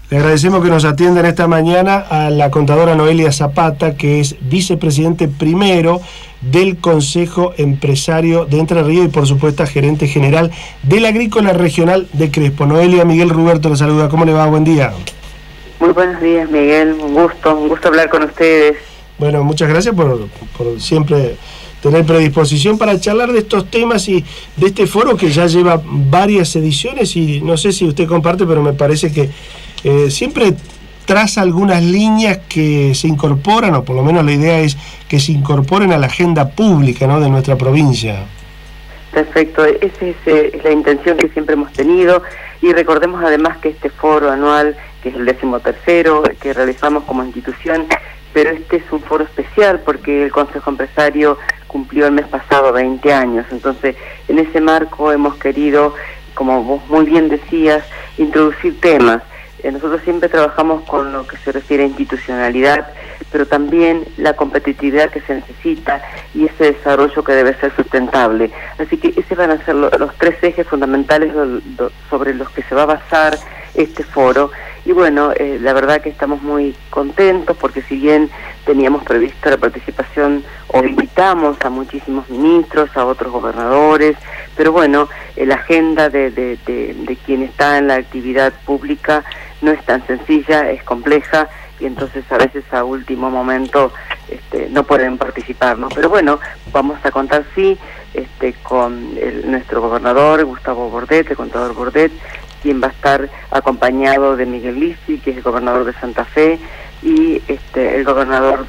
Le agradecemos que nos atiendan esta mañana a la contadora Noelia Zapata, que es vicepresidente primero del Consejo Empresario de Entre Ríos y, por supuesto, gerente general de la Agrícola Regional de Crespo. Noelia, Miguel Ruberto lo saluda. ¿Cómo le va? Buen día. Muy buenos días, Miguel. Un gusto hablar con ustedes. Bueno, muchas gracias por siempre tener predisposición para charlar de estos temas y de este foro que ya lleva varias ediciones, y no sé si usted comparte, pero me parece que siempre traza algunas líneas que se incorporan, o por lo menos la idea es que se incorporen a la agenda pública, ¿no?, de nuestra provincia. Perfecto, esa es la intención que siempre hemos tenido, y recordemos además que este foro anual, que es el 13º que realizamos como institución, pero este es un foro especial porque el Consejo Empresario cumplió el mes pasado 20 años, entonces en ese marco hemos querido, como vos muy bien decías, introducir temas. Nosotros siempre trabajamos con lo que se refiere a institucionalidad, pero también la competitividad que se necesita y ese desarrollo que debe ser sustentable. Así que esos van a ser los tres ejes fundamentales sobre los que se va a basar este foro. Y bueno, la verdad que estamos muy contentos porque si bien teníamos previsto la participación o invitamos a muchísimos ministros, a otros gobernadores, pero bueno, la agenda de quien está en la actividad pública no es tan sencilla, es compleja, y entonces a veces a último momento no pueden participar, ¿no? Pero bueno, vamos a contar sí con nuestro gobernador, Gustavo Bordet, el contador Bordet, quien va a estar acompañado de Miguel Lisi, que es el gobernador de Santa Fe, y el gobernador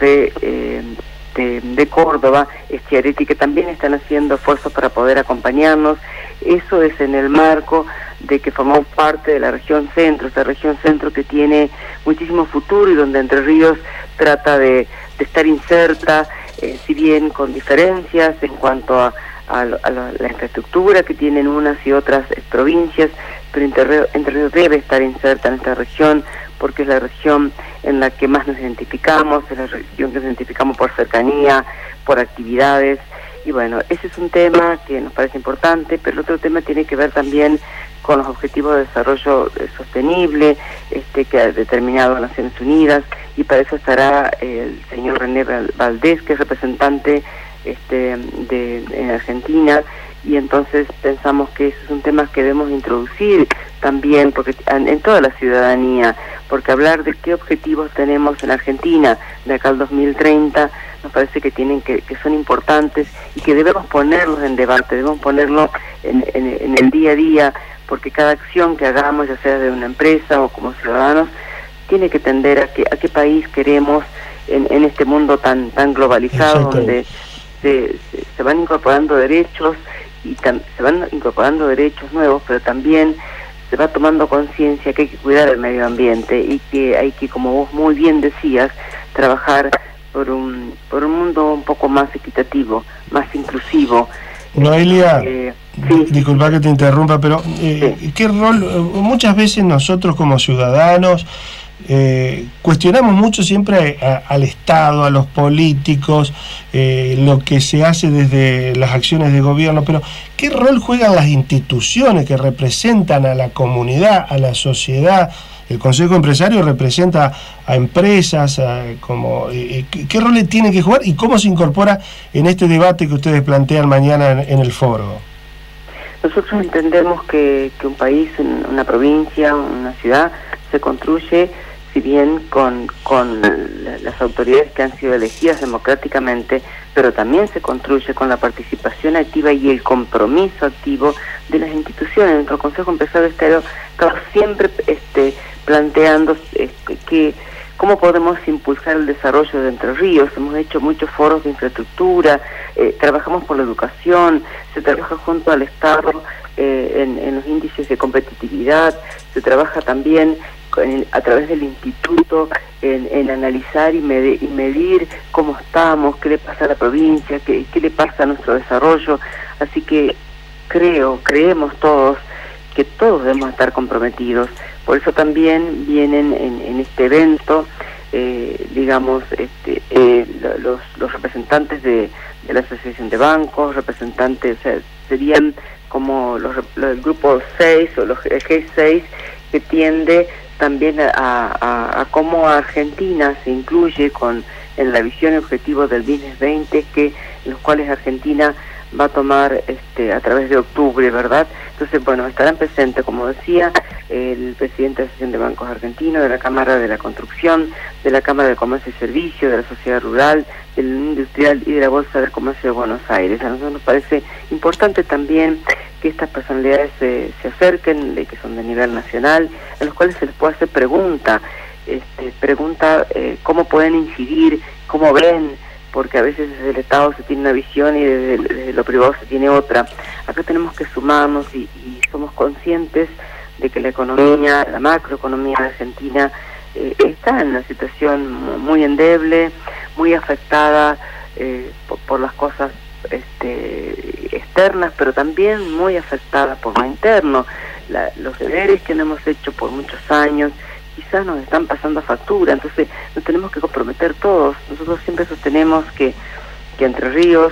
de Córdoba, Schiaretti, que también están haciendo esfuerzos para poder acompañarnos. Eso es en el marco de que formamos parte de la región centro, esta región centro que tiene muchísimo futuro y donde Entre Ríos trata de estar inserta, si bien con diferencias en cuanto a la infraestructura que tienen unas y otras provincias, pero Entre Ríos debe estar inserta en esta región porque es la región en la que más nos identificamos, es la región que nos identificamos por cercanía, por actividades, y bueno, ese es un tema que nos parece importante, pero el otro tema tiene que ver también con los objetivos de desarrollo sostenible que ha determinado Naciones Unidas, y para eso estará el señor René Valdés, que es representante en Argentina, y entonces pensamos que ese es un tema que debemos introducir también porque en toda la ciudadanía, porque hablar de qué objetivos tenemos en Argentina de acá al 2030 nos parece que que son importantes y que debemos ponerlos en debate, debemos ponerlos en el día a día, porque cada acción que hagamos, ya sea de una empresa o como ciudadanos, tiene que tender a qué país queremos en este mundo tan globalizado, donde se van incorporando derechos y se van incorporando derechos nuevos, pero también se va tomando conciencia que hay que cuidar el medio ambiente y que hay que, como vos muy bien decías, trabajar por un mundo un poco más equitativo, más inclusivo. Noelia, sí. Disculpa que te interrumpa, pero Sí. ¿qué rol? Muchas veces nosotros como ciudadanos cuestionamos mucho siempre al Estado, a los políticos, lo que se hace desde las acciones de gobierno, pero ¿qué rol juegan las instituciones que representan a la comunidad, a la sociedad? El Consejo Empresario representa a empresas, ¿qué rol le tiene que jugar y cómo se incorpora en este debate que ustedes plantean mañana en el foro? Nosotros entendemos que un país, una provincia, una ciudad, se construye, si bien con las autoridades que han sido elegidas democráticamente, pero también se construye con la participación activa y el compromiso activo de las instituciones. Nuestro Consejo Empresario está siempre planteando cómo podemos impulsar el desarrollo de Entre Ríos. Hemos hecho muchos foros de infraestructura, trabajamos por la educación, se trabaja junto al Estado en los índices de competitividad, se trabaja también a través del instituto en analizar y medir cómo estamos, qué le pasa a la provincia, qué le pasa a nuestro desarrollo. Así que creemos todos que todos debemos estar comprometidos. Por eso también vienen en este evento, los representantes de la Asociación de Bancos, representantes, o sea, serían como el grupo 6 o el G6, que tiende también a cómo Argentina se incluye en la visión y objetivo del Business 20, en los cuales Argentina va a tomar a través de octubre, ¿verdad? Entonces, bueno, estarán presentes, como decía, el presidente de la Asociación de Bancos Argentinos, de la Cámara de la Construcción, de la Cámara de Comercio y Servicios, de la Sociedad Rural, del Industrial y de la Bolsa de Comercio de Buenos Aires. A nosotros nos parece importante también que estas personalidades se acerquen, que son de nivel nacional, en los cuales se les puede hacer pregunta cómo pueden incidir, cómo ven, porque a veces desde el Estado se tiene una visión y desde lo privado se tiene otra. Acá tenemos que sumarnos y somos conscientes de que la economía, la macroeconomía de Argentina está en una situación muy endeble, muy afectada por las cosas externas, pero también muy afectada por lo interno. Los deberes que no hemos hecho por muchos años quizás nos están pasando factura, entonces nos tenemos que comprometer todos. Nosotros siempre sostenemos que Entre Ríos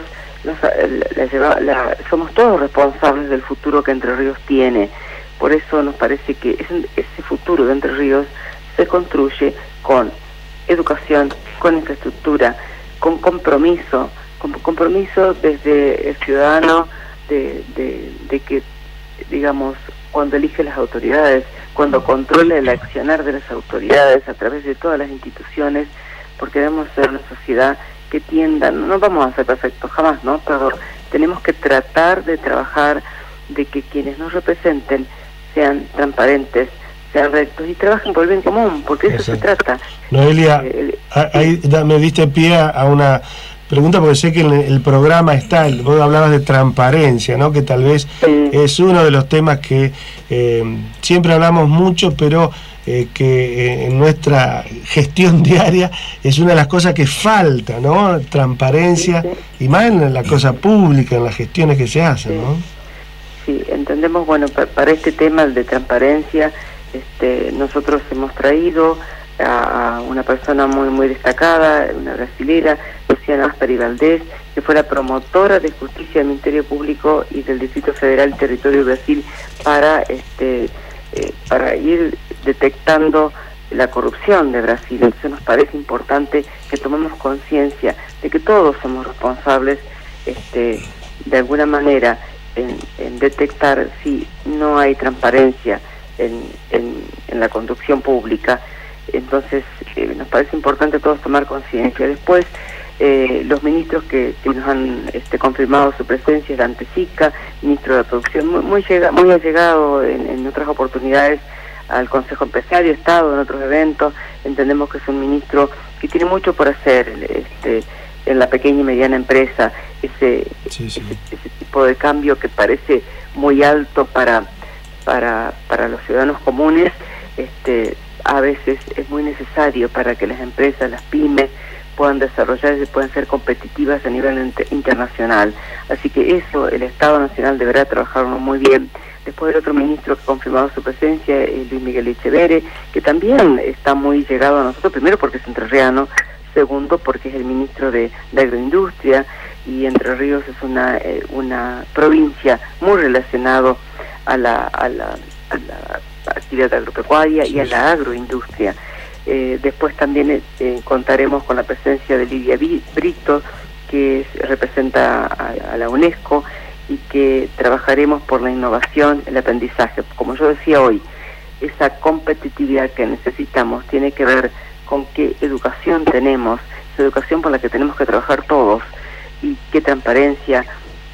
somos todos responsables del futuro que Entre Ríos tiene. Por eso nos parece que ese futuro de Entre Ríos se construye con educación, con infraestructura, con compromiso desde el ciudadano de que, digamos, cuando elige las autoridades, cuando controle el accionar de las autoridades a través de todas las instituciones, porque debemos ser una sociedad que tienda, no vamos a ser perfectos jamás, ¿no? Pero tenemos que tratar de trabajar de que quienes nos representen sean transparentes, sean rectos y trabajen por el bien común, porque eso se trata. Noelia, ahí me diste pie a una pregunta, porque sé que en el programa está, vos hablabas de transparencia, ¿no? Que tal vez es uno de los temas que siempre hablamos mucho, pero que en nuestra gestión diaria es una de las cosas que falta, ¿no? Transparencia, y más en la cosa pública, en las gestiones que se hacen, ¿no? Sí, entendemos, bueno, para este tema, el de transparencia, nosotros hemos traído a una persona muy destacada, una brasilera, Luciana Aspari Valdés, que fue la promotora de justicia del Ministerio Público y del Distrito Federal y Territorio de Brasil para ir detectando la corrupción de Brasil. Entonces nos parece importante que tomemos conciencia de que todos somos responsables de alguna manera en detectar si no hay transparencia en la conducción pública. Entonces nos parece importante todos tomar conciencia. Después los ministros que nos han confirmado su presencia, el Antesica, ministro de la Producción, muy allegado en otras oportunidades al Consejo Empresario, Estado, en otros eventos. Entendemos que es un ministro que tiene mucho por hacer en la pequeña y mediana empresa, ese tipo de cambio que parece muy alto para los ciudadanos comunes. A veces es muy necesario para que las empresas, las pymes, puedan desarrollarse, puedan ser competitivas a nivel internacional. Así que eso el Estado Nacional deberá trabajarlo muy bien. Después el otro ministro que ha confirmado su presencia, Luis Miguel Echeverre, que también está muy llegado a nosotros, primero porque es entrerriano, segundo porque es el ministro de Agroindustria, y Entre Ríos es una provincia muy relacionado a la actividad agropecuaria y a la agroindustria. Después también contaremos con la presencia de Lidia Brito, que representa a la UNESCO, y que trabajaremos por la innovación, el aprendizaje. Como yo decía hoy, esa competitividad que necesitamos tiene que ver con qué educación tenemos, esa educación por la que tenemos que trabajar todos, y qué transparencia,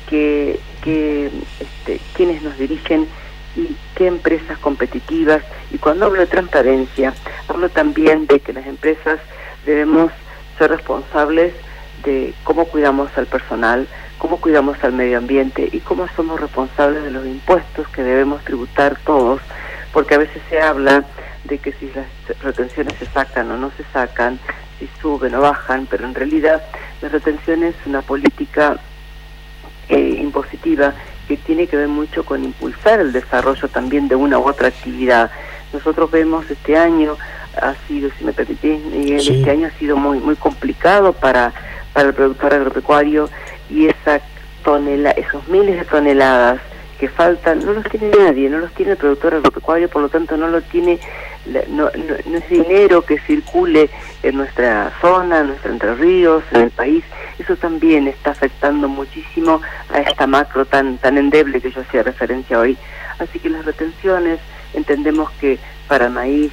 quiénes nos dirigen y qué empresas competitivas. Y cuando hablo de transparencia, hablo también de que las empresas debemos ser responsables de cómo cuidamos al personal, cómo cuidamos al medio ambiente y cómo somos responsables de los impuestos que debemos tributar todos, porque a veces se habla de que si las retenciones se sacan o no se sacan, si suben o bajan, pero en realidad las retenciones es una política impositiva que tiene que ver mucho con impulsar el desarrollo también de una u otra actividad. Nosotros vemos este año ha sido, si me permitís, Miguel, este año ha sido muy complicado para el productor agropecuario, y esos miles de toneladas que faltan no los tiene nadie, no los tiene el productor agropecuario, por lo tanto no lo tiene no es dinero que circule en nuestra zona, en nuestro Entre Ríos, en el país. Eso también está afectando muchísimo a esta macro tan endeble que yo hacía referencia hoy. Así que las retenciones, entendemos que para maíz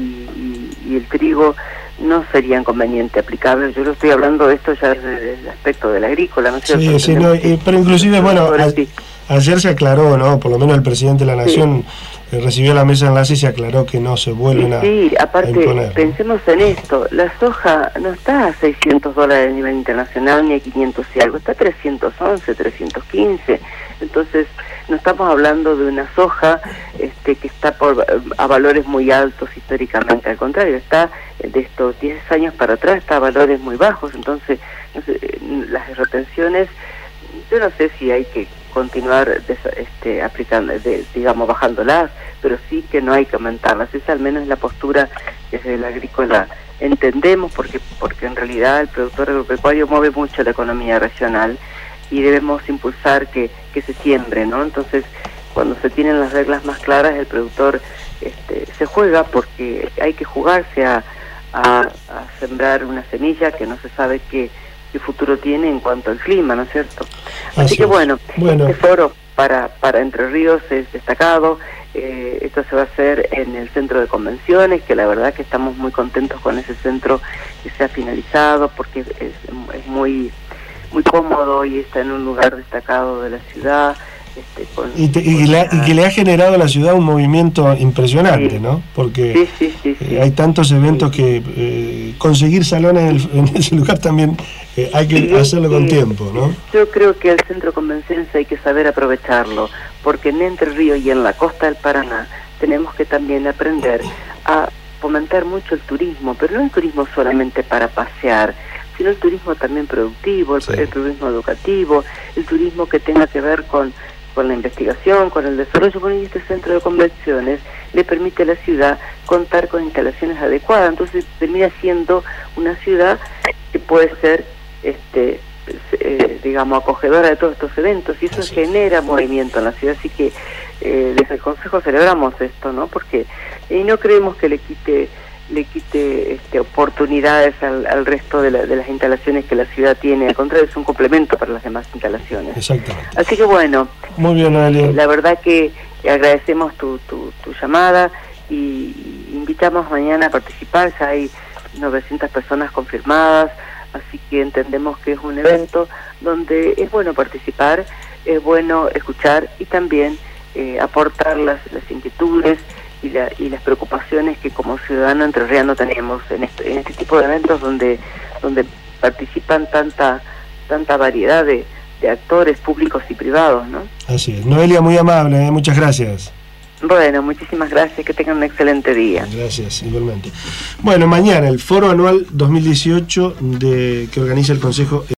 y el trigo no serían conveniente aplicables. Yo lo estoy hablando de esto ya desde el aspecto del agrícola, ¿no es cierto? Sí, no, pero inclusive, bueno, ayer se aclaró, ¿no? Por lo menos el presidente de la Nación recibió la mesa de enlace y se aclaró que no se vuelven a aparte, imponer, ¿no? Pensemos en esto, la soja no está a $600 a nivel internacional ni a 500 y algo, está a 311, 315. Entonces, no estamos hablando de una soja que está a valores muy altos históricamente, al contrario, está de estos 10 años para atrás, está a valores muy bajos. Entonces, las retenciones, yo no sé si hay que continuar aplicando, digamos, bajándolas, pero sí que no hay que aumentarlas. Esa al menos es la postura que desde el agrícola entendemos, porque en realidad el productor agropecuario mueve mucho la economía regional y debemos impulsar que se siembre, ¿no? Entonces, cuando se tienen las reglas más claras, el productor se juega, porque hay que jugarse a sembrar una semilla que no se sabe qué futuro tiene en cuanto al clima, ¿no es cierto? Así que bueno, este foro para Entre Ríos es destacado. Esto se va a hacer en el centro de convenciones, que la verdad que estamos muy contentos con ese centro que se ha finalizado, porque es muy cómodo y está en un lugar destacado de la ciudad. Y que le ha generado a la ciudad un movimiento impresionante, ¿no? Porque hay tantos eventos que conseguir salones en ese lugar también hay que hacerlo con tiempo, ¿no? Yo creo que el centro de convenciones hay que saber aprovecharlo, porque en Entre Ríos y en la costa del Paraná tenemos que también aprender a fomentar mucho el turismo, pero no el turismo solamente para pasear, sino el turismo también productivo, el turismo educativo, el turismo que tenga que ver con la investigación, con el desarrollo. Con este centro de convenciones le permite a la ciudad contar con instalaciones adecuadas. Entonces termina siendo una ciudad que puede ser digamos, acogedora de todos estos eventos, y eso genera movimiento en la ciudad. Así que desde el Consejo celebramos esto, ¿no? Porque no creemos que le quite oportunidades al resto de las instalaciones que la ciudad tiene. Al contrario, es un complemento para las demás instalaciones. Exactamente. Así que bueno, muy bien, Noelia. La verdad que agradecemos tu llamada y invitamos mañana a participar. Ya hay 900 personas confirmadas, así que entendemos que es un evento donde es bueno participar, es bueno escuchar y también aportar las inquietudes y las preocupaciones que como ciudadano entrerriano tenemos en este tipo de eventos donde participan tanta variedad de actores públicos y privados, ¿no? Así es. Noelia, muy amable, muchas gracias. Bueno, muchísimas gracias, que tengan un excelente día. Gracias, igualmente. Bueno, mañana el Foro Anual 2018 que organiza el Consejo